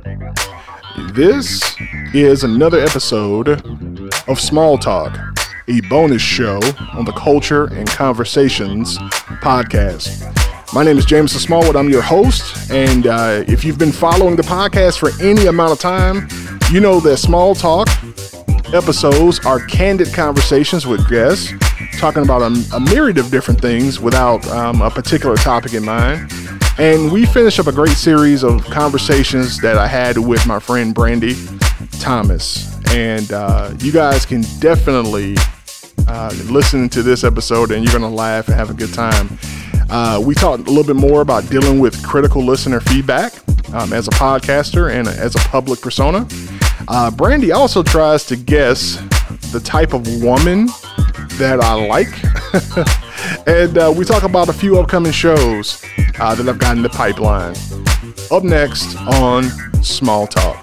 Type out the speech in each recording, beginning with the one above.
This is another episode of Small Talk, a bonus show on the Culture and Conversations podcast. My name is Jameson Smallwood. I'm your host, and if you've been following the podcast for any amount of time, you know that Small Talk episodes are candid conversations with guests talking about a myriad of different things without a particular topic in mind. And we finished up a great series of conversations that I had with my friend Brandy Thomas. And you guys can definitely listen to this episode and you're going to laugh and have a good time. We talked a little bit more about dealing with critical listener feedback as a podcaster and as a public persona. Brandy also tries to guess the type of woman that I like. And we talk about a few upcoming shows that I've got in the pipeline. Up next on Small Talk.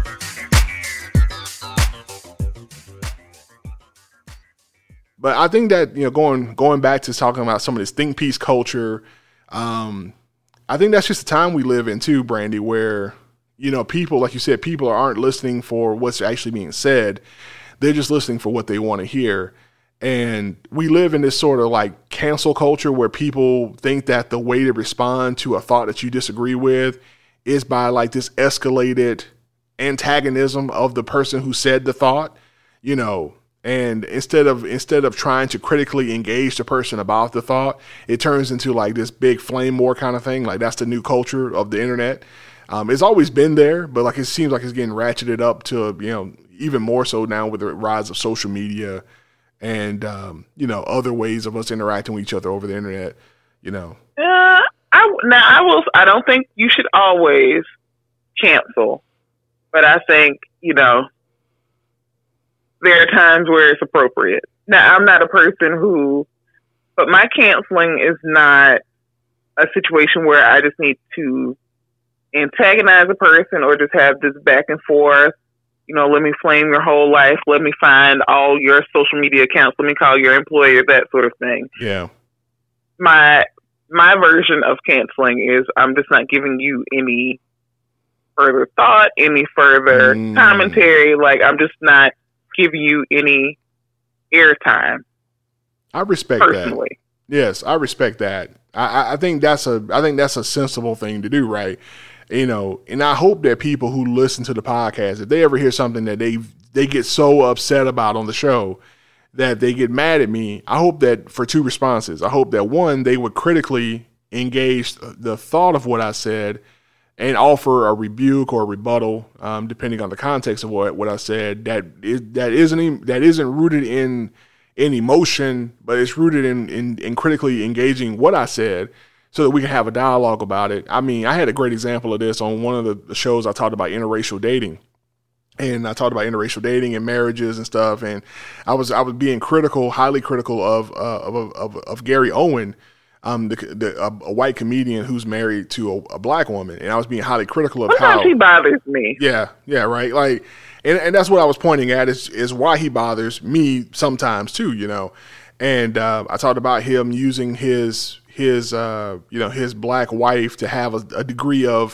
But I think that, you know, going back to talking about some of this think piece culture, I think that's just the time we live in too, Brandy, where, you know, people, like you said, people aren't listening for what's actually being said. They're just listening for what they want to hear. And we live in this sort of like cancel culture where people think that the way to respond to a thought that you disagree with is by like this escalated antagonism of the person who said the thought, you know, and instead of trying to critically engage the person about the thought, it turns into like this big flame war kind of thing. Like that's the new culture of the internet. It's always been there, but like it seems like it's getting ratcheted up to, you know, even more so now with the rise of social media and, you know, other ways of us interacting with each other over the internet, you know. I don't think you should always cancel, but I think, you know, there are times where it's appropriate. Now, I'm not a person but my canceling is not a situation where I just need to antagonize a person or just have this back and forth. You know, let me flame your whole life. Let me find all your social media accounts. Let me call your employer, that sort of thing. Yeah. My version of canceling is I'm just not giving you any further thought, any further commentary. Like, I'm just not giving you any airtime. I respect personally. That. Yes, I respect that. I think that's a sensible thing to do, right? You know, and I hope that people who listen to the podcast, if they ever hear something that they get so upset about on the show that they get mad at me, I hope that for two responses. I hope that one, they would critically engage the thought of what I said and offer a rebuke or a rebuttal, depending on the context of what I said. That isn't rooted in emotion, but it's rooted in critically engaging what I said, so that we can have a dialogue about it. I mean, I had a great example of this on one of the shows I talked about interracial dating. And I talked about interracial dating and marriages and stuff. And I was being critical, highly critical of Gary Owen, a white comedian who's married to a black woman. And I was being highly critical of how he bothers me. Yeah, right. Like, and that's what I was pointing at is why he bothers me sometimes too, you know. And I talked about him using his black wife to have a degree of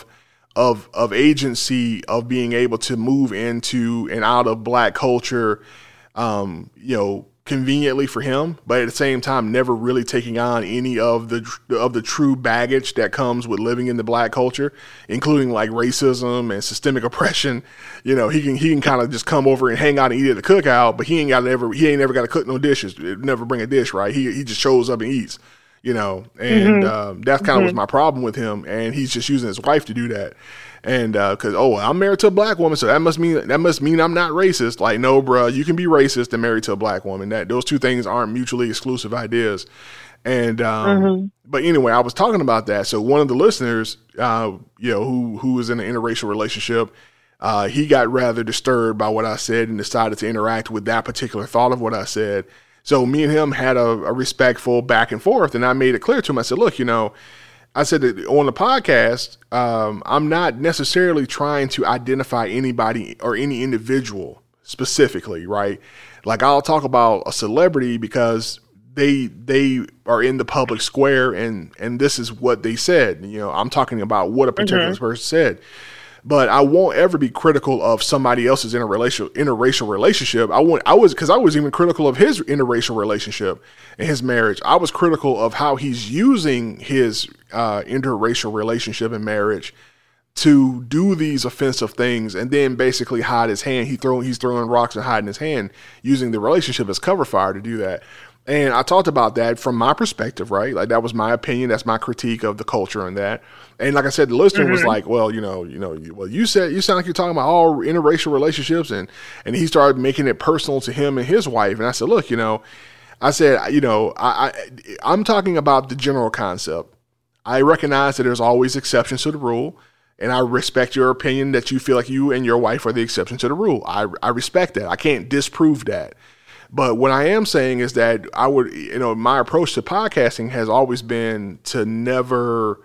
agency of being able to move into and out of black culture, you know, conveniently for him, but at the same time, never really taking on any of the true baggage that comes with living in the black culture, including like racism and systemic oppression. You know, he can kind of just come over and hang out and eat at the cookout, but he ain't never got to cook no dishes, never bring a dish, right? He just shows up and eats. You know, and that's kind of was my problem with him. And he's just using his wife to do that. And because, I'm married to a black woman, so that must mean I'm not racist. Like, no, bro, you can be racist and married to a black woman. Those two things aren't mutually exclusive ideas. And but anyway, I was talking about that. So one of the listeners, you know, who was in an interracial relationship, he got rather disturbed by what I said and decided to interact with that particular thought of what I said. So me and him had a respectful back and forth, and I made it clear to him. I said, look, you know, I said that on the podcast, I'm not necessarily trying to identify anybody or any individual specifically, right? Like, I'll talk about a celebrity because they are in the public square and this is what they said. You know, I'm talking about what a particular person said. but I won't ever be critical of somebody else's interracial relationship. I was even critical of his interracial relationship and his marriage. I was critical of how he's using his interracial relationship and marriage to do these offensive things and then basically hide his hand. He's throwing rocks and hiding his hand, using the relationship as cover fire to do that. And I talked about that from my perspective, right? Like that was my opinion. That's my critique of the culture and that. And like I said, the listener was like, well, you said, you sound like you're talking about all interracial relationships. And he started making it personal to him and his wife. And I said, look, I'm talking about the general concept. I recognize that there's always exceptions to the rule. And I respect your opinion that you feel like you and your wife are the exception to the rule. I respect that. I can't disprove that. But what I am saying is that my approach to podcasting has always been to never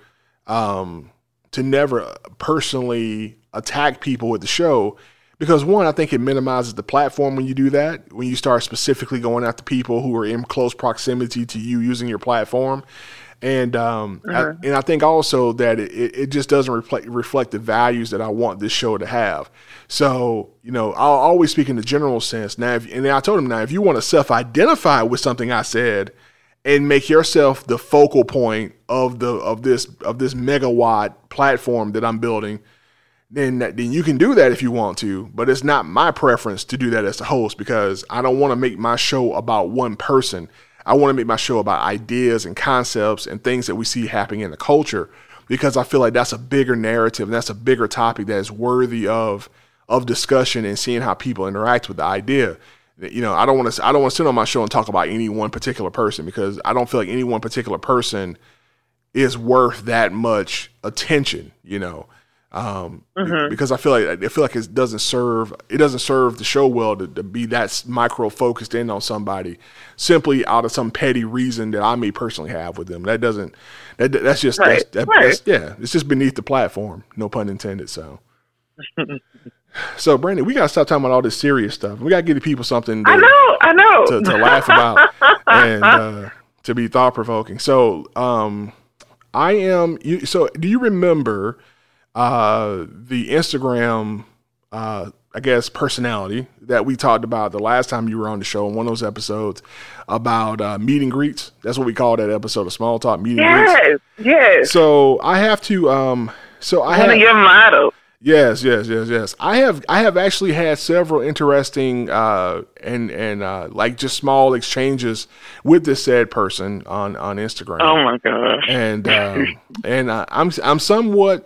personally attack people with the show, because one, I think it minimizes the platform when you do that, when you start specifically going after people who are in close proximity to you using your platform. And I think also that it just doesn't reflect the values that I want this show to have. So, I'll always speak in the general sense. Now, I told him, if you want to self-identify with something I said and make yourself the focal point of this megawatt platform that I'm building, then you can do that if you want to. But it's not my preference to do that as the host, because I don't want to make my show about one person. I want to make my show about ideas and concepts and things that we see happening in the culture, because I feel like that's a bigger narrative and that's a bigger topic that is worthy of discussion and seeing how people interact with the idea. I don't want to sit on my show and talk about any one particular person, because I don't feel like any one particular person is worth that much attention, because I feel like it doesn't serve the show well to be that micro focused in on somebody simply out of some petty reason that I may personally have with them. It's just beneath the platform, no pun intended. So Brandon, we gotta stop talking about all this serious stuff. We gotta give the people something I know to laugh about and to be thought provoking. So so do you remember the Instagram, personality that we talked about the last time you were on the show in one of those episodes about meet and greets? That's what we call that episode of Small Talk, meet and greets. Yes. So I have to, one of your models. Yes. I have actually had several interesting and like just small exchanges with this said person on Instagram. Oh my gosh! And I'm somewhat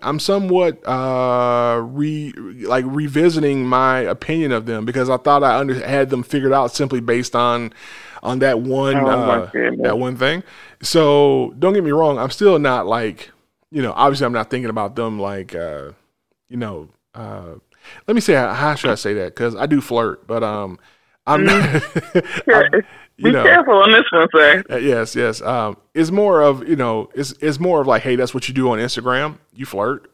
revisiting my opinion of them, because I thought I had them figured out simply based on that one thing. So don't get me wrong, I'm still not like, obviously I'm not thinking about them like. Let me say, how should I say that? Because I do flirt, but I'm not. Be careful on this one, sir. Yes. It's more of it's more of like, hey, that's what you do on Instagram. You flirt.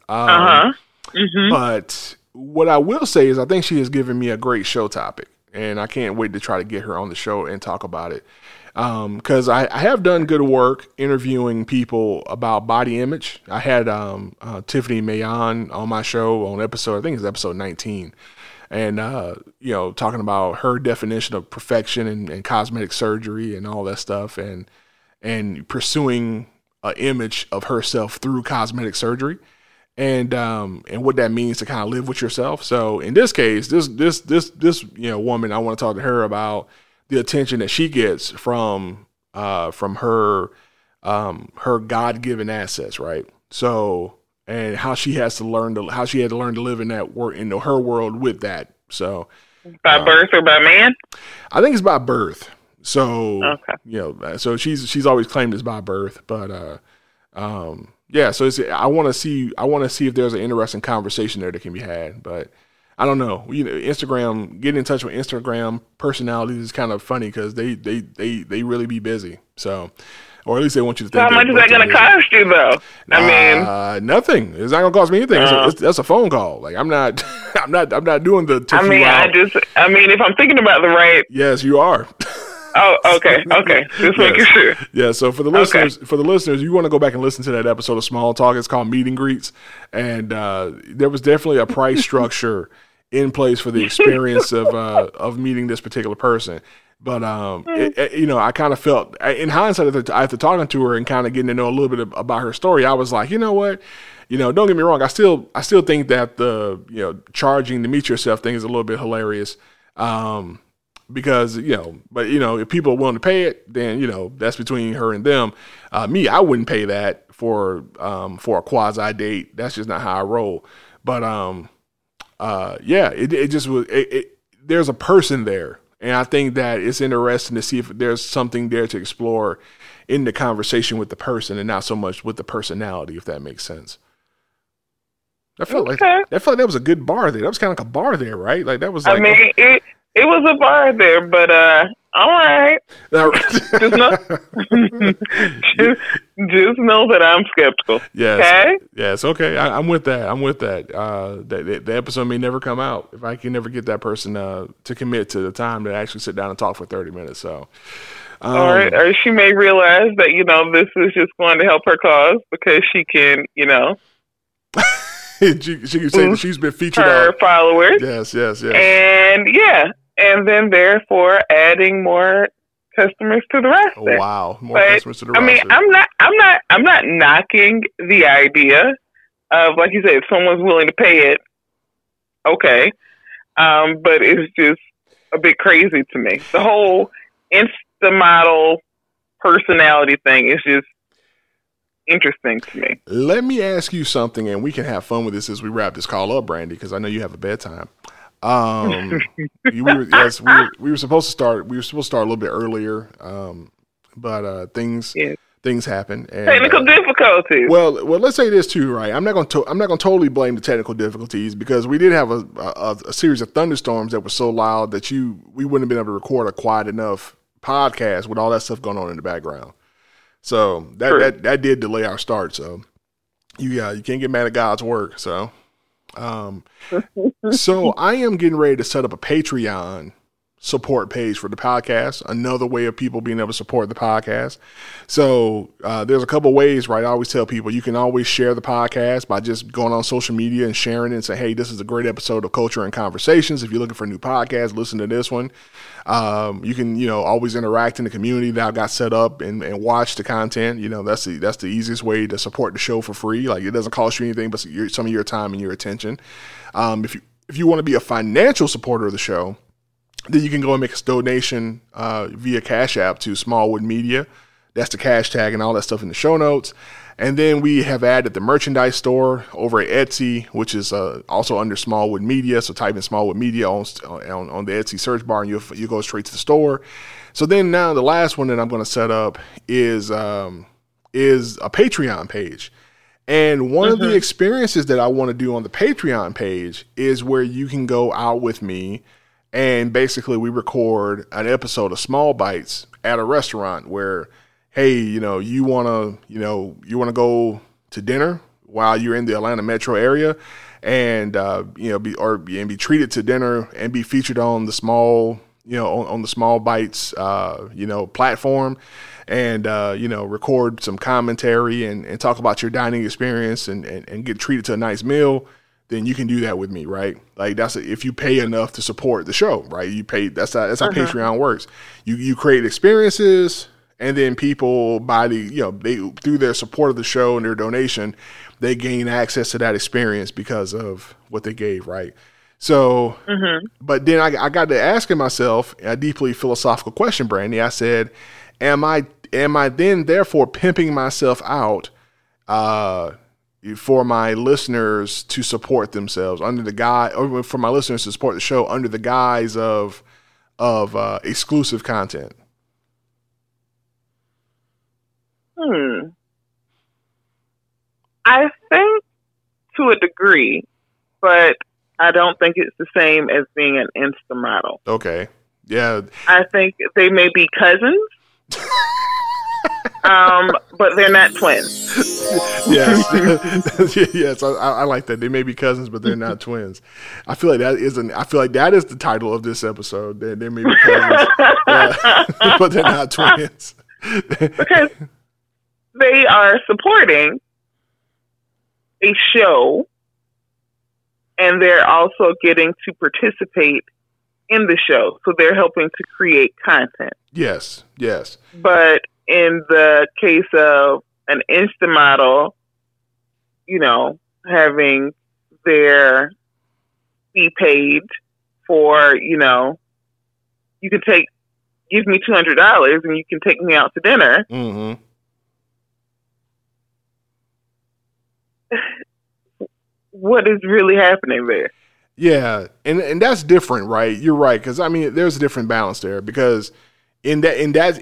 But what I will say is, I think she has given me a great show topic, and I can't wait to try to get her on the show and talk about it. Because I have done good work interviewing people about body image. I had Tiffany Mayon on my show on episode, I think it's episode 19, and talking about her definition of perfection and cosmetic surgery and all that stuff, and pursuing an image of herself through cosmetic surgery, and what that means to kind of live with yourself. So in this case, this woman, I want to talk to her about the attention that she gets from her God-given assets, right? So, and how she had to learn to live in that world, in her world with that. So, by birth or by man? I think it's by birth. So, okay. So she's always claimed it's by birth, but so I want to see if there's an interesting conversation there that can be had, but I don't know. Instagram, getting in touch with Instagram personalities is kind of funny, because they really be busy. So, or at least they want you to think. So how much is that going to cost you, though? I mean, nothing. It's not going to cost me anything. That's a phone call. Like I'm not doing the. If I'm thinking about the right. Yes, you are. Oh, okay. Just making sure. Yeah. So for the listeners, you want to go back and listen to that episode of Small Talk. It's called Meet and Greets, and there was definitely a price structure in place for the experience of meeting this particular person. But I kind of felt, in hindsight, after talking to her and kind of getting to know a little bit about her story, I was like, you know what, don't get me wrong, I still think that the charging to meet yourself thing is a little bit hilarious, because if people are willing to pay it, then that's between her and them. Me, I wouldn't pay that for a quasi date. That's just not how I roll. But it just was. There's a person there. And I think that it's interesting to see if there's something there to explore in the conversation with the person and not so much with the personality, if that makes sense. I felt like that was a good bar there. That was kind of like a bar there, right? Like that was like it was a bar there, but all right. Just know that I'm skeptical. Yes. Okay? Yes, okay. I'm with that. The episode may never come out if I can never get that person to commit to the time to actually sit down and talk for 30 minutes. So, or she may realize that this is just going to help her cause because she can she can say that she's been featured her on followers. Yes. And then therefore adding more customers to the roster. Wow, customers to the roster. I mean, I'm not knocking the idea of, like you said, if someone's willing to pay it, okay. But it's just a bit crazy to me. The whole Insta model personality thing is just interesting to me. Let me ask you something, and we can have fun with this as we wrap this call up, Brandy, because I know you have a bedtime. We were supposed to start. We were supposed to start a little bit earlier, but things happen. And, technical difficulties. Well, let's say this too, right? I'm not going to totally blame the technical difficulties because we did have a series of thunderstorms that were so loud that we wouldn't have been able to record a quiet enough podcast with all that stuff going on in the background. So that did delay our start. So you can't get mad at God's work. So. So I am getting ready to set up a Patreon support page for the podcast, another way of people being able to support the podcast. So there's a couple ways, right? I always tell people you can always share the podcast by just going on social media and sharing it and say, hey, this is a great episode of Culture and Conversations. If you're looking for a new podcast, listen to this one. You can, always interact in the community that I've got set up and watch the content. That's the easiest way to support the show for free. Like, it doesn't cost you anything but some of your time and your attention. If you want to be a financial supporter of the show, then you can go and make a donation via Cash App to Smallwood Media. That's the cash tag and all that stuff in the show notes. And then we have added the merchandise store over at Etsy, which is also under Smallwood Media. So type in Smallwood Media on the Etsy search bar, and you go straight to the store. So then now the last one that I'm going to set up is a Patreon page. And one of the experiences that I want to do on the Patreon page is where you can go out with me and basically we record an episode of Small Bites at a restaurant where, hey, you want to go to dinner while you're in the Atlanta metro area and, be treated to dinner and be featured on the Small, on the Small Bites, platform and, record some commentary and talk about your dining experience and get treated to a nice meal. Then you can do that with me, right? Like if you pay enough to support the show, right? You pay. That's how Patreon works. You create experiences, and then people they through their support of the show and their donation, they gain access to that experience because of what they gave, right? So, but then I got to asking myself a deeply philosophical question, Brandy. I said, am I then therefore pimping myself out? For my listeners to support themselves or for my listeners to support the show under the guise of exclusive content. I think to a degree, but I don't think it's the same as being an Insta model. Okay. Yeah. I think they may be cousins. But they're not twins. Yes, yes, I like that. They may be cousins, but they're not twins. I feel like that is the title of this episode. They may be cousins, but they're not twins. Because they are supporting a show, and they're also getting to participate in the show. So they're helping to create content. Yes, yes. But in the case of an Insta model, you know, having their fee paid for, you know, you can give me $200 and you can take me out to dinner. Mm-hmm. What is really happening there? Yeah, and that's different, right? You're right, because I mean, there's a different balance there, because in that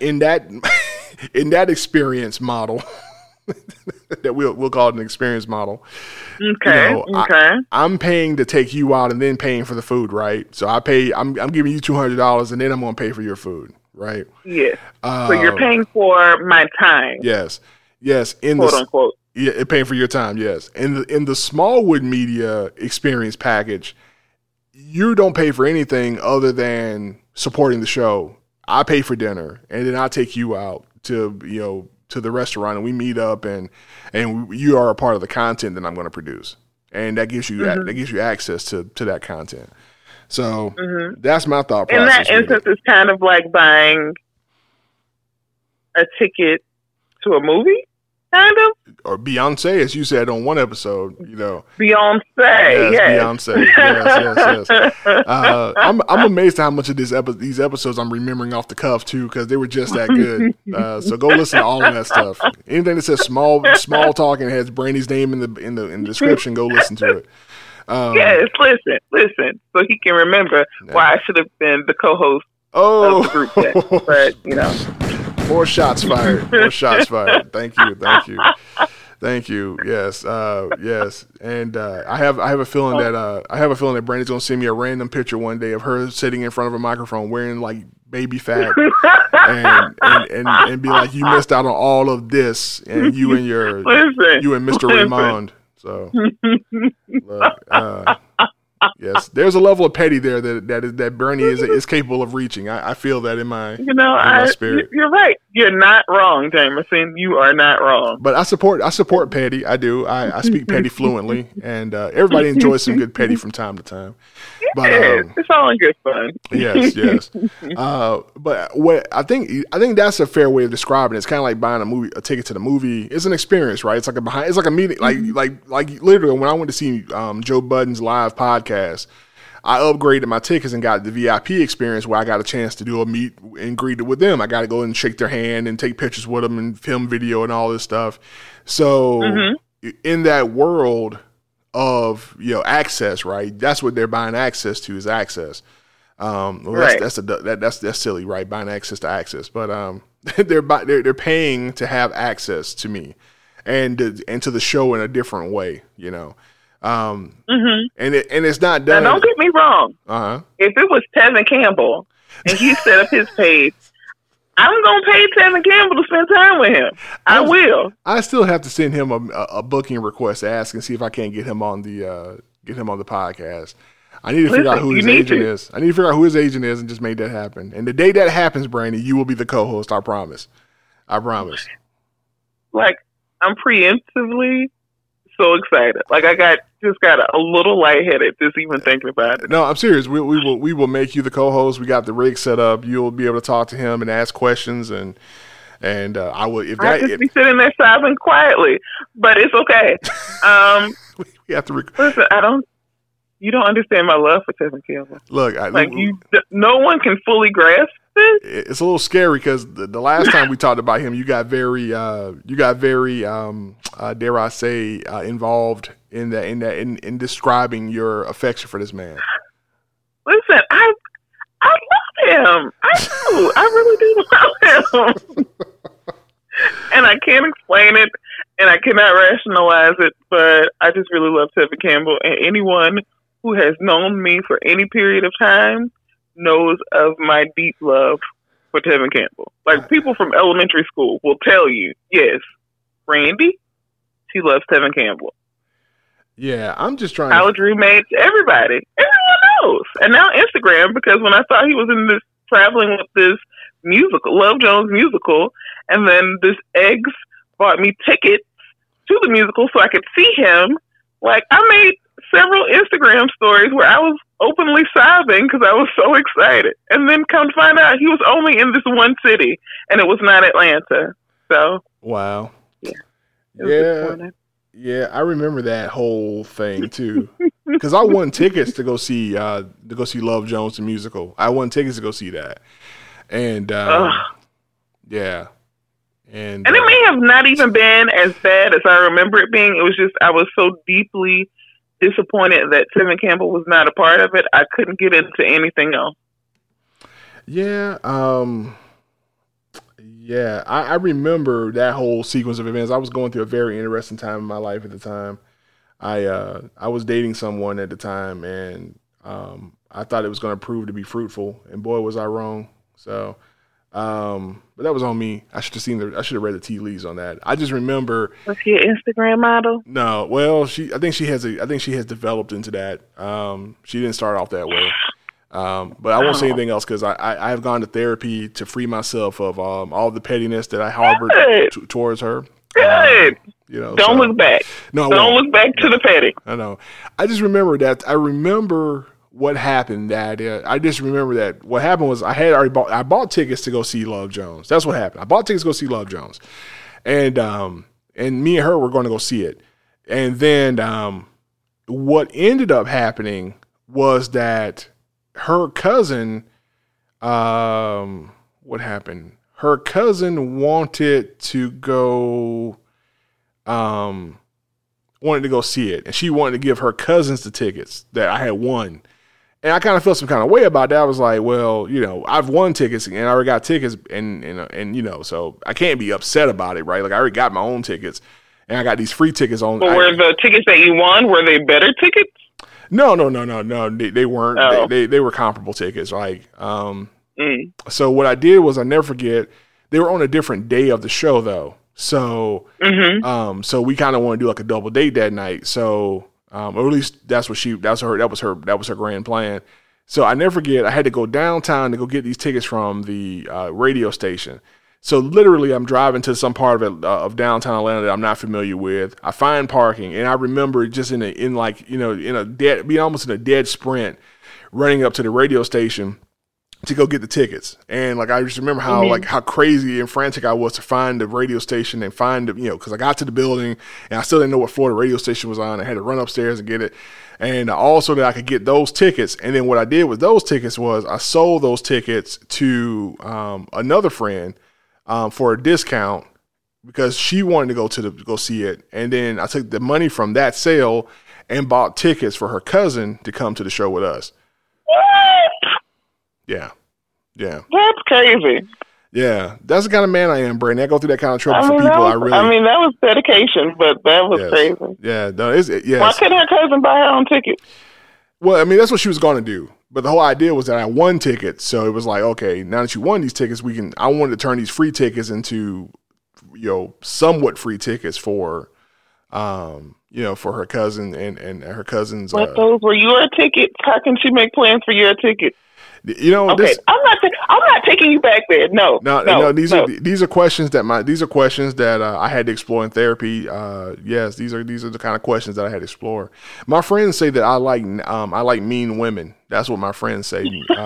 in that experience model that we'll call it an experience model. Okay. You know, okay. I'm paying to take you out and then paying for the food, right? So I'm giving you $200 and then I'm going to pay for your food, right? Yes. So you're paying for my time. Yes. Yes. Quote unquote. Yeah, paying for your time. Yes. In the Smallwood Media experience package, you don't pay for anything other than supporting the show. I pay for dinner, and then I take you out to the restaurant, and we meet up, and you are a part of the content that I'm going to produce, and that gives you access to that content. So that's my thought process. In that instance, it's kind of like buying a ticket to a movie, kind of. Or Beyonce, as you said on one episode, you know. Beyonce, yes. Beyonce, yes. I'm amazed at how much of these episodes I'm remembering off the cuff too, because they were just that good. So go listen to all of that stuff. Anything that says small talk and has Brandy's name in the description, go listen to it. Yes, listen, so he can remember why I should have been the co-host of the group chat. But you know. More shots fired. Thank you. Yes. Yes. And I have a feeling that Brandy's gonna send me a random picture one day of her sitting in front of a microphone wearing like baby fat and be like, you missed out on all of this, and you and Mr. Raymond. So look, yes, there's a level of petty there that Bernie is capable of reaching. I feel that in my spirit. You're right. You're not wrong, Jamerson. You are not wrong. But I support petty. I do. I speak petty fluently, and everybody enjoys some good petty from time to time. But it's all in good fun. Yes. But what I think that's a fair way of describing it. It's kind of like buying a ticket to the movie. It's an experience, right? It's like a meeting. Like literally when I went to see Joe Budden's live podcast, I upgraded my tickets and got the VIP experience where I got a chance to do a meet and greet with them. I got to go and shake their hand and take pictures with them and film video and all this stuff. So in that world of access, right? That's what they're buying access to, is access. Right. That's silly, right? Buying access to access, but they're paying to have access to me and to the show in a different way, and it's not done. Now, don't get me wrong. If it was Tevin Campbell and he set up his page, I'm gonna pay Tevin Campbell to spend time with him. I will. I still have to send him a booking request to ask and see if I can't get him on the podcast. I need to figure out who his agent is. I need to figure out who his agent is and just make that happen. And the day that happens, Brandy, you will be the co-host. I promise. Like, I'm preemptively so excited. Like, I just got a little lightheaded just even thinking about it. No, I'm serious. We will make you the co-host. We got the rig set up. You'll be able to talk to him and ask questions, and I will. I'll just be sitting there sobbing quietly, but it's okay. We have to. Listen, you don't understand my love for Tevin Campbell. Look, no one can fully grasp it. It's a little scary because the last time we talked about him, you got very, dare I say, involved in describing your affection for this man. Listen, I love him. I do. I really do love him. And I can't explain it, and I cannot rationalize it, but I just really love Tevin Campbell. And anyone who has known me for any period of time knows of my deep love for Tevin Campbell. Like, people from elementary school will tell you, yes, Randy, she loves Tevin Campbell. Yeah, I'm just trying. College roommates, everybody, everyone knows. And now Instagram, because when I saw he was in this traveling with this musical, Love Jones musical, and then this Eggs bought me tickets to the musical so I could see him. Like, I made several Instagram stories where I was openly sobbing because I was so excited. And then come to find out he was only in this one city, and it was not Atlanta. So, wow. Yeah. Yeah, I remember that whole thing too. Because I won tickets to go see Love Jones the musical. I won tickets to go see that. And yeah. And it may have not even been as bad as I remember it being. It was just I was so deeply disappointed that Tevin Campbell was not a part of it. I couldn't get into anything else. Yeah, yeah. I remember that whole sequence of events. I was going through a very interesting time in my life at the time. I was dating someone at the time, and I thought it was going to prove to be fruitful, and boy, was I wrong. So. But that was on me. I should have read the tea leaves on that. I just remember. Was she an Instagram model? No. Well, I think she has developed into that. She didn't start off that way. But I won't say anything else because I have gone to therapy to free myself of all the pettiness that I harbored towards her. Good. Don't look back. No, don't look back to the petty. I know. I just remember that. I remember what happened. I just remember that what happened was I bought tickets to go see Love Jones. That's what happened. I bought tickets to go see Love Jones, and me and her were going to go see it. And then what ended up happening was that her cousin, what happened? Her cousin wanted to go see it, and she wanted to give her cousins the tickets that I had won. And I kind of felt some kind of way about that. I was like, well, I've won tickets and I already got tickets and so I can't be upset about it, right? Like I already got my own tickets and I got these free tickets on. But were the tickets that you won, were they better tickets? No. They weren't. Oh. They were comparable tickets. Like, So what I did was I never forget, they were on a different day of the show though. So, so we kind of want to do like a double date that night. So, or at least that was her grand plan. So I never forget, I had to go downtown to go get these tickets from the radio station. So literally I'm driving to some part of downtown Atlanta that I'm not familiar with. I find parking and I remember just being almost in a dead sprint running up to the radio station to go get the tickets. And like I just remember how crazy and frantic I was to find the radio station and find because I got to the building and I still didn't know what floor the radio station was on. I had to run upstairs and get it. And also that I could get those tickets. And then what I did with those tickets was I sold those tickets to another friend for a discount because she wanted to go see it. And then I took the money from that sale and bought tickets for her cousin to come to the show with us. Yeah. That's crazy. Yeah, that's the kind of man I am, Brandon. I go through that kind of trouble for people. That was dedication, but that was crazy. Yeah, no, Why couldn't her cousin buy her own ticket? Well, I mean, that's what she was going to do. But the whole idea was that I won tickets, so it was like, okay, now that you won these tickets, I wanted to turn these free tickets into, somewhat free tickets for, for her cousin and her cousins. But those were your tickets. How can she make plans for your ticket? Okay, I'm not taking you back there. No. These are questions that I had to explore in therapy. Yes, these are the kind of questions that I had to explore. My friends say that I like mean women. That's what my friends say.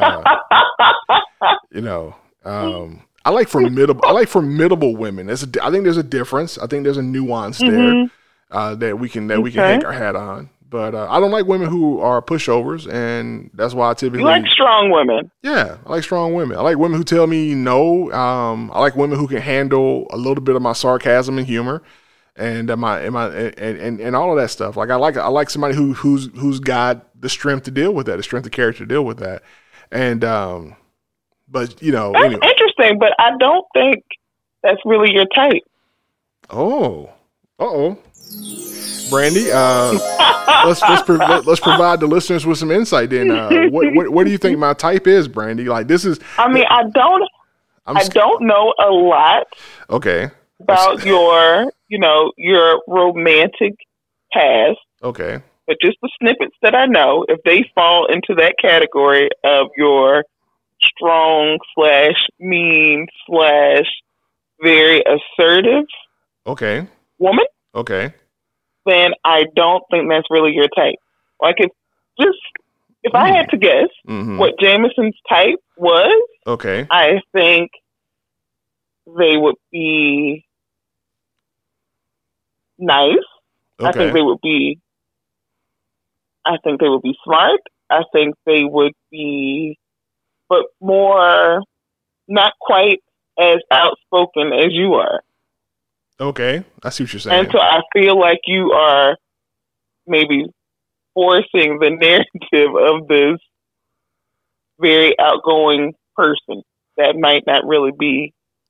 I like formidable women. I think there's a difference. I think there's a nuance there that we can hang our hat on. But I don't like women who are pushovers, and that's why I typically... You like strong women. Yeah, I like strong women. I like women who tell me no. I like women who can handle a little bit of my sarcasm and humor, and and all of that stuff. Like I like somebody who's got the strength to deal with that, the strength of character to deal with that. And but that's anyway. Interesting. But I don't think that's really your type. Oh, Brandy, let's provide the listeners with some insight. Then, what do you think my type is, Brandy? Like this is. I mean, I don't know a lot. Okay. About your your romantic past. Okay. But just the snippets that I know, if they fall into that category of your strong / mean / very assertive woman, then I don't think that's really your type. Like if I had to guess what Jameson's type was, I think they would be nice. I think they would be smart. I think they would be, but more, not quite as outspoken as you are. Okay, I see what you're saying. And so I feel like you are maybe forcing the narrative of this very outgoing person that might not really be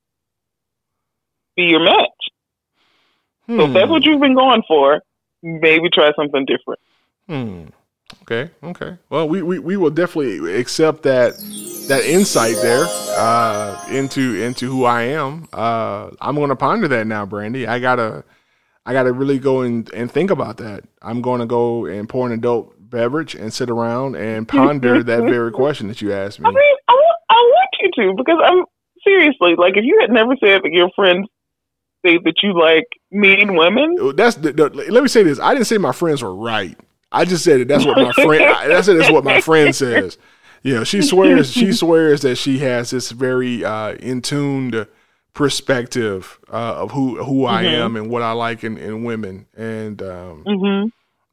your match. So if that's what you've been going for, maybe try something different. Okay. Well, we will definitely accept that insight there into who I am. I'm going to ponder that now, Brandy. I gotta really go and think about that. I'm going to go and pour an adult beverage and sit around and ponder that very question that you asked me. I mean, I want you to, because I'm seriously, like, if you had never said that your friends say that you like mean women, let me say this. I didn't say my friends were right. I just said it. That's what my friend. That's what my friend says. She swears that she has this very in tuned perspective of who I am and what I like in women, and and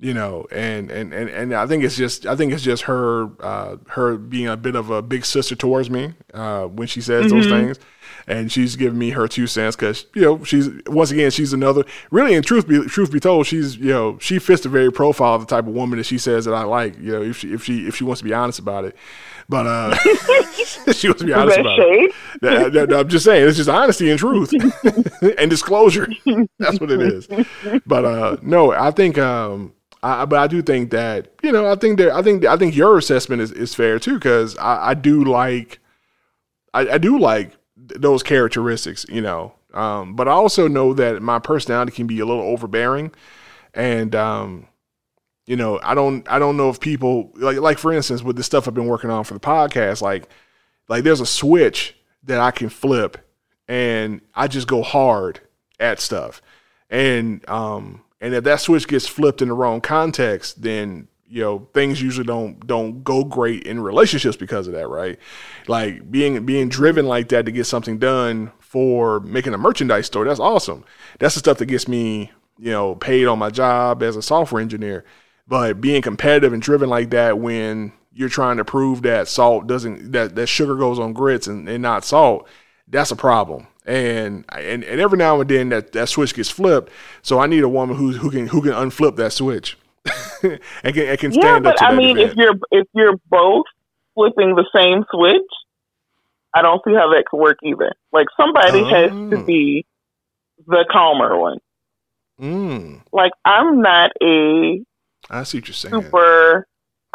I think it's just her being a bit of a big sister towards me when she says those things. And she's giving me her 2 cents because she's another, really, in truth be told, she's she fits the very profile of the type of woman that she says that I like. If she wants to be honest about it, but she wants to be honest about it. I'm just saying, it's just honesty and truth and disclosure. That's what it is. But no, I think but I do think that I think your assessment is fair too, because I do like those characteristics, but I also know that my personality can be a little overbearing, and I don't know if people like for instance, with the stuff I've been working on for the podcast, like there's a switch that I can flip and I just go hard at stuff, and if that switch gets flipped in the wrong context, then things usually don't go great in relationships because of that, right? Like being driven like that to get something done for making a merchandise store, that's awesome. That's the stuff that gets me, paid on my job as a software engineer. But being competitive and driven like that when you're trying to prove that that sugar goes on grits and not salt, that's a problem. And every now and then that switch gets flipped. So I need a woman who can unflip that switch. and can stand up to that. I mean, event. if you're both flipping the same switch, I don't see how that could work either. Like, somebody has to be the calmer one. Like, I'm not I see what you're saying. Super.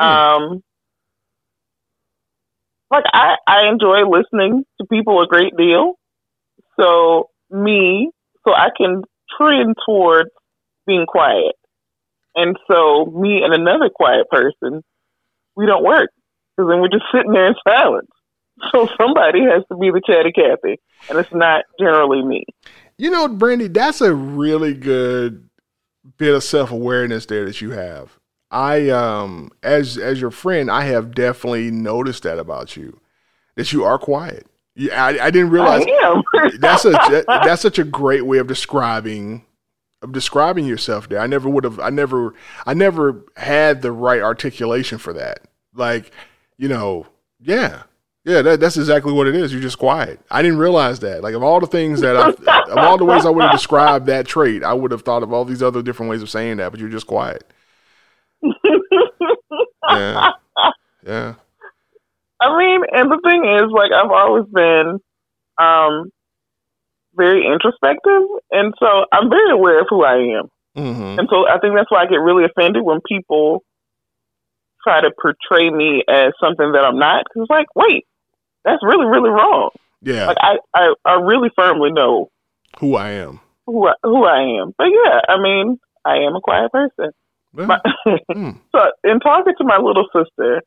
Like, I enjoy listening to people a great deal. So I can trend towards being quiet. And so me and another quiet person, we don't work, because then we're just sitting there in silence. So somebody has to be the chatty Cathy, and it's not generally me. Brandy, that's a really good bit of self-awareness there that you have. I, as your friend, I have definitely noticed that about you, that you are quiet. Yeah, I didn't realize. I am. That's such a great way of describing yourself there. I never had the right articulation for that. Like, that's exactly what it is. You're just quiet. I didn't realize that. Like, of all the things of all the ways I would have described that trait, I would have thought of all these other different ways of saying that, but you're just quiet. Yeah. I mean, and the thing is, like, I've always been very introspective, and so I'm very aware of who I am. And so I think that's why I get really offended when people try to portray me as something that I'm not. Because it's like, wait, that's really, really wrong. Yeah. Like, I really firmly know who I am. who I am. But yeah, I mean, I am a quiet person. Yeah. So in talking to my little sister,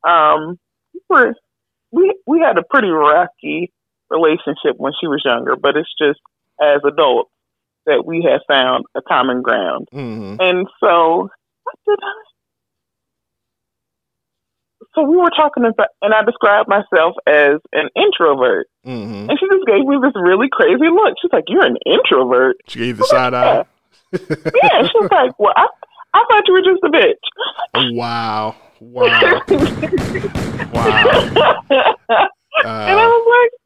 we had a pretty rocky relationship when she was younger, but it's just as adults that we have found a common ground. Mm-hmm. And so, So we were talking about, and I described myself as an introvert. Mm-hmm. And she just gave me this really crazy look. She's like, "You're an introvert?" She gave the side eye. Yeah, she was like, "Well, I thought you were just a bitch." Wow. Wow. And I was like,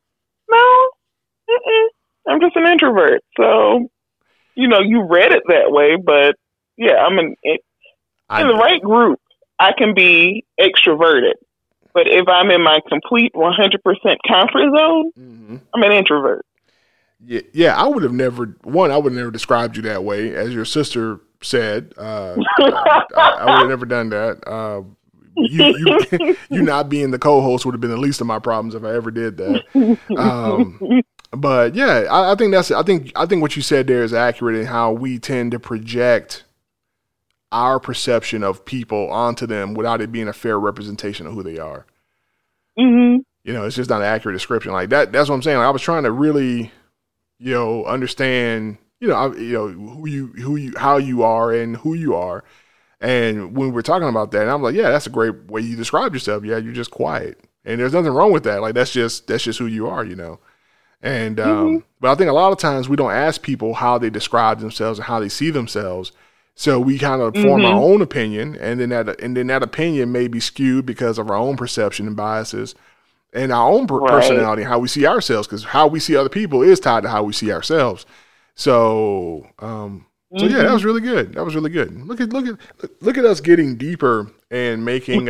"No, I'm just an introvert." So, you read it that way, but yeah, in the right group, I can be extroverted. But if I'm in my complete 100% comfort zone, mm-hmm. I'm an introvert. Yeah, I would have never described you that way, as your sister said. I would have never done that. You not being the co-host would have been the least of my problems if I ever did that. But yeah, I think what you said there is accurate in how we tend to project our perception of people onto them without it being a fair representation of who they are. Mm-hmm. It's just not an accurate description. Like that. That's what I'm saying. Like, I was trying to really, understand, how you are and who you are. And when we're talking about that, I'm like, yeah, that's a great way you describe yourself. Yeah, you're just quiet, and there's nothing wrong with that. Like that's just who you are, And but I think a lot of times we don't ask people how they describe themselves and how they see themselves. So we kind of form our own opinion, and then that opinion may be skewed because of our own perception and biases, and our own personality, how we see ourselves. Because how we see other people is tied to how we see ourselves. So, so yeah, that was really good. Look at us getting deeper and making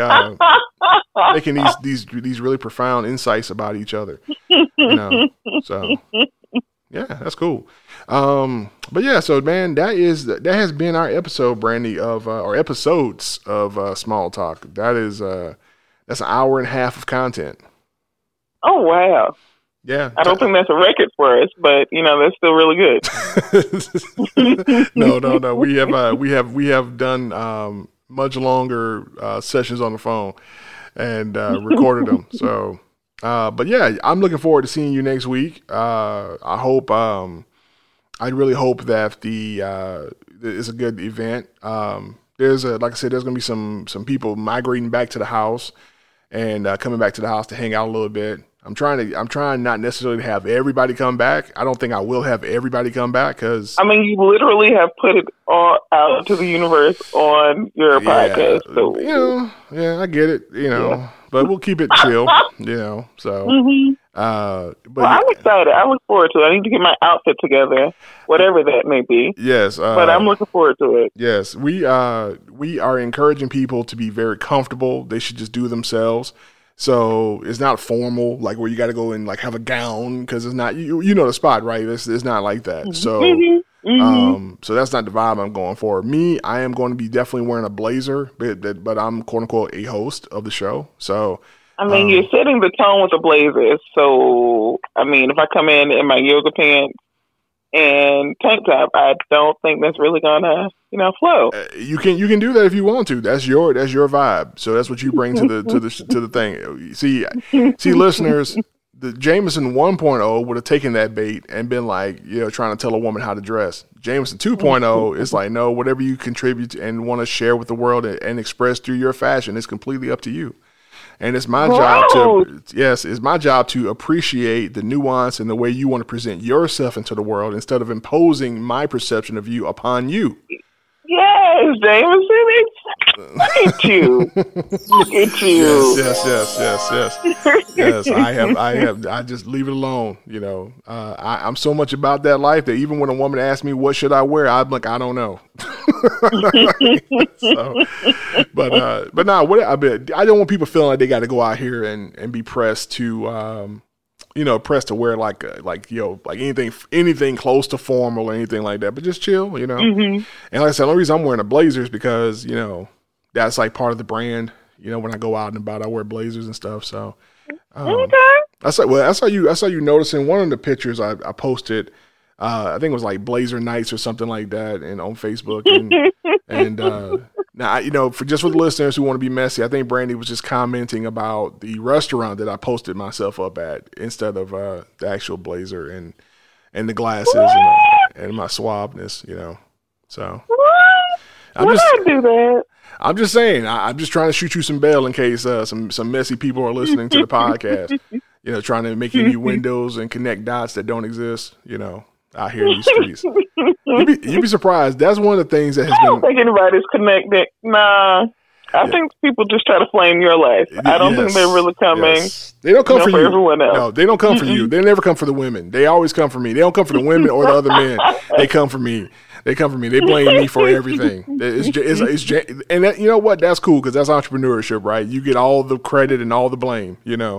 these really profound insights about each other. So. Yeah, that's cool. But yeah, so man, that has been our episode, Brandy, of or episodes of Small Talk. That's an hour and a half of content. Oh wow! Yeah, I don't think that's a record for us, but that's still really good. No. We have done much longer sessions on the phone and recorded them. So. But yeah, I'm looking forward to seeing you next week. I really hope that it's a good event. Like I said, there's going to be some people migrating back to the house and coming back to the house to hang out a little bit. I'm trying not necessarily to have everybody come back. I don't think I will have everybody come back because you literally have put it all out to the universe on your podcast. So yeah, I get it. Yeah. But we'll keep it chill, so. Mm-hmm. But I'm excited. I look forward to it. I need to get my outfit together, whatever that may be. Yes. But I'm looking forward to it. Yes. We are encouraging people to be very comfortable. They should just do themselves. So it's not formal, like where you got to go and like have a gown because it's not, the spot, right? It's not like that. So. Mm-hmm. So that's not the vibe I'm going for. Me, I am going to be definitely wearing a blazer, but I'm quote unquote a host of the show. So, you're setting the tone with the blazer. So, if I come in my yoga pants and tank top, I don't think that's really gonna, flow. You can do that if you want to. That's your vibe. So that's what you bring to the thing. See, listeners. The Jameson 1.0 would have taken that bait and been like, trying to tell a woman how to dress. Jameson 2.0 is like, no, whatever you contribute and want to share with the world and express through your fashion is completely up to you. And it's my job to appreciate the nuance and the way you want to present yourself into the world instead of imposing my perception of you upon you. Yes, Jameson, look at you. Look at you. Yes. I just leave it alone. I'm so much about that life that even when a woman asks me what should I wear, I'm like, I don't know. So, but no, I don't want people feeling like they got to go out here and be pressed to pressed to wear like anything close to formal or anything like that, but just chill, Mm-hmm. And like I said, the only reason I'm wearing a blazer is because, that's like part of the brand. When I go out and about, I wear blazers and stuff. So, okay. I saw you noticing one of the pictures I posted. I think it was like Blazer Nights or something like that, and on Facebook. And now, for the listeners who want to be messy, I think Brandy was just commenting about the restaurant that I posted myself up at instead of the actual Blazer and the glasses and my suaveness, So I do that? I'm just saying. I'm just trying to shoot you some bail in case some messy people are listening to the podcast. Trying to make innuendos and connect dots that don't exist. Out here in these streets. You'd be surprised. That's one of the things that has been. I don't think anybody's connected. Nah. I think people just try to flame your life. I don't think they're really coming. Yes. They don't come for you. Everyone else. No, they don't come for you. They never come for the women. They always come for me. They don't come for the women or the other men. They come for me. They come for me. They blame me for everything. And that, you know what? That's cool because that's entrepreneurship, right? You get all the credit and all the blame.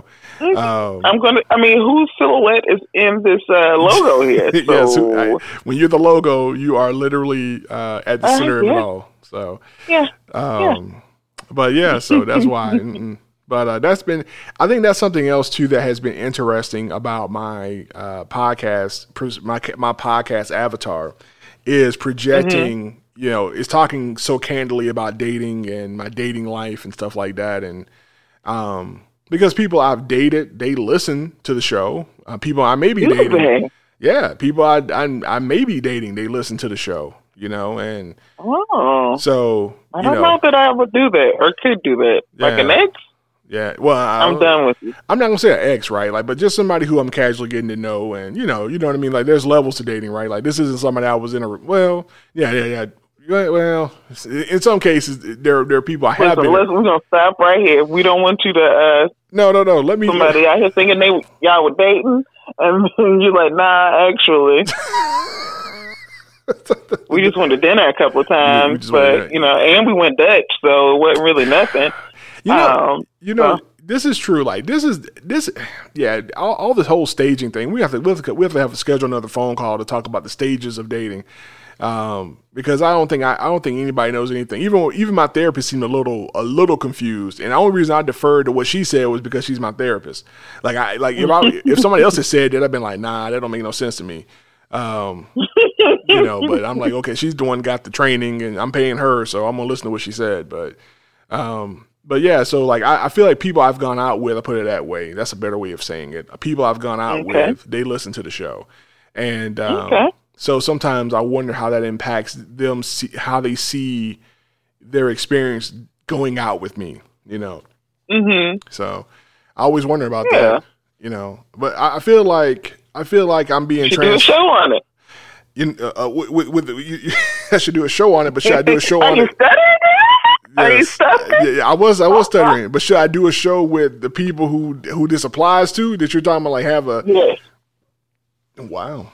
Whose silhouette is in this logo here? So. Yes, when you're the logo, you are literally at the center of it all. So yeah. But yeah, so that's why. But I think that's something else too that has been interesting about my podcast, my podcast avatar, is projecting. Is talking so candidly about dating and my dating life and stuff like that, and because people I've dated, they listen to the show. People I may be dating, people I may be dating, they listen to the show. And so I don't know that I would do that or could do that. Like an ex? Yeah. Well, I'm done with you. I'm not gonna say an ex, right? Like, but just somebody who I'm casually getting to know, and you know what I mean. Like, there's levels to dating, right? Like, this isn't somebody I was in a. Well, yeah. Well, in some cases, there are people I have been. We're gonna stop right here. We don't want you to. No. Let me. Somebody out here thinking y'all were dating, and you're like, nah, actually. We just went to dinner a couple of times, but and we went Dutch, so it wasn't really nothing. This is true. Like this. Yeah, all this whole staging thing. We have to have to schedule another phone call to talk about the stages of dating, because I don't think anybody knows anything. Even my therapist seemed a little confused, and the only reason I deferred to what she said was because she's my therapist. If somebody else had said that, I'd been like, nah, that don't make no sense to me. But I'm like, okay, she's the one got the training and I'm paying her, so I'm gonna listen to what she said. But yeah, so like I feel like people I've gone out with, I put it that way. That's a better way of saying it. People I've gone out with, they listen to the show, and so sometimes I wonder how that impacts them, how they see their experience going out with me. So I always wonder about that. But I feel like I'm being do a show on it. I should do a show on it, but should I do a show on it? Are you stuttering? Yeah, I was stuttering, but should I do a show with the people who this applies to? That you're talking about, like have a? Yes. Wow.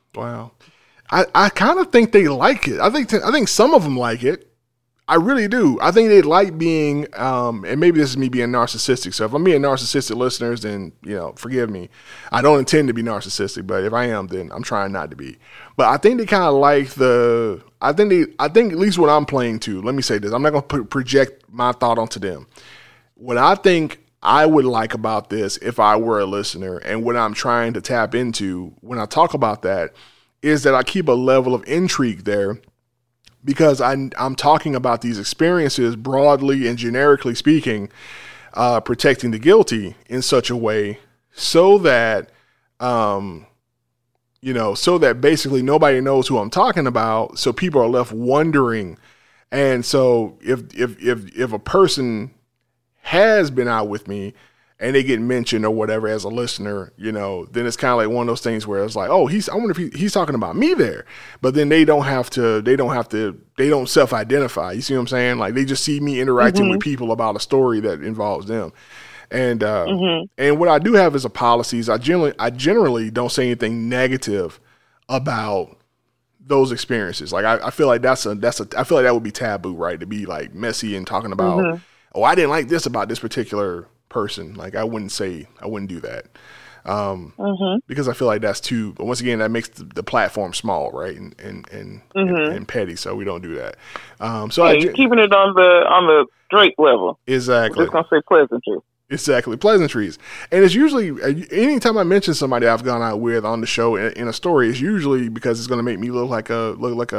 I kind of think they like it. I think some of them like it. I really do. I think they like being, and maybe this is me being narcissistic. So if I'm being narcissistic, listeners, then forgive me. I don't intend to be narcissistic, but if I am, then I'm trying not to be. But I think they kind of like I think at least what I'm playing to. Let me say this: I'm not going to project my thought onto them. What I think I would like about this, if I were a listener, and what I'm trying to tap into when I talk about that, is that I keep a level of intrigue there. Because I'm talking about these experiences broadly and generically speaking, protecting the guilty in such a way so that, so that basically nobody knows who I'm talking about. So people are left wondering. And so if a person has been out with me and they get mentioned or whatever as a listener, then it's kind of like one of those things where it's like, oh, I wonder if he's talking about me there. But then they don't self-identify. You see what I'm saying? Like they just see me interacting with people about a story that involves them. And and what I do have is a policy is I generally don't say anything negative about those experiences. Like I feel like I feel like that would be taboo, right? To be like messy and talking about, oh, I didn't like this about this particular person. Like I wouldn't do that. Because I feel like that's too, but once again, that makes the platform small, right? And petty. So we don't do that. So you're keeping it on the Drake level. Exactly. We're just going to say pleasantry. Exactly, pleasantries. And it's usually, anytime I mention somebody I've gone out with on the show in a story, it's usually because it's going to make me look like a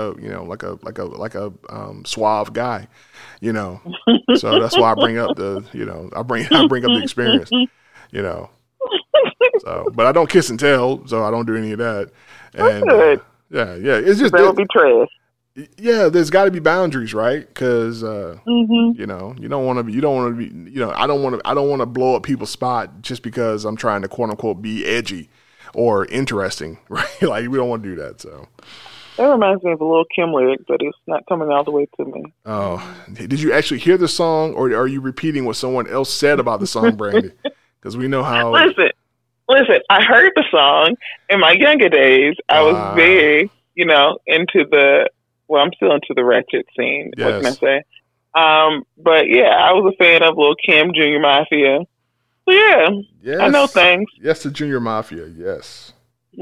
suave guy, you know. So that's why I bring up I bring up the experience, you know. So, but I don't kiss and tell, so I don't do any of that. And yeah, it's just that would be trash. Yeah, there's got to be boundaries, right? Because you know, you don't want to be, you know, I don't want to blow up people's spot just because I'm trying to quote unquote be edgy or interesting, right? Like we don't want to do that. So that reminds me of a little Kim lyric, but it's not coming all the way to me. Oh, did you actually hear the song, or are you repeating what someone else said about the song, Brandy? Because we know how. Listen, I heard the song in my younger days. I was very, you know, into I'm still into the ratchet scene. Yes. What can I say? But yeah, I was a fan of Lil' Kim, Junior Mafia. So yeah, yes. I know things. Yes, the Junior Mafia. Yes.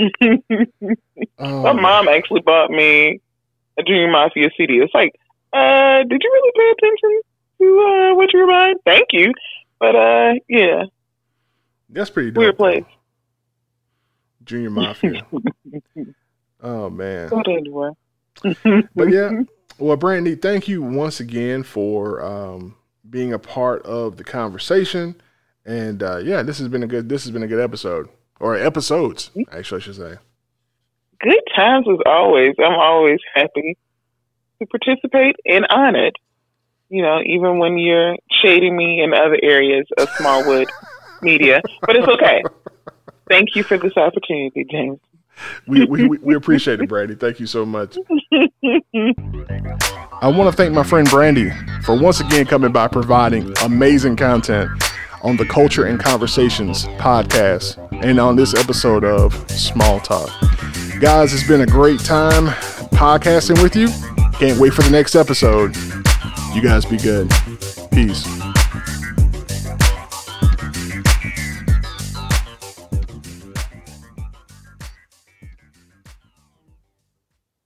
My mom actually bought me a Junior Mafia CD. It's like, did you really pay attention to what you were buying? Thank you, but yeah, that's pretty dope. Weird place. Junior Mafia. Oh man. But anyway. But yeah, well, Brandy, thank you once again for being a part of the conversation, and yeah, this has been a good episode, or episodes, actually, I should say. Good times as always. I'm always happy to participate and honored. You know, even when you're shading me in other areas of Smallwood media, but it's okay. Thank you for this opportunity, James. We appreciate it, Brandy. Thank you so much. I want to thank my friend Brandy for once again coming by, providing amazing content on the Culture and Conversations podcast and on this episode of Small Talk. Guys, it's been a great time podcasting with you. Can't wait for the next episode. You guys be good. Peace.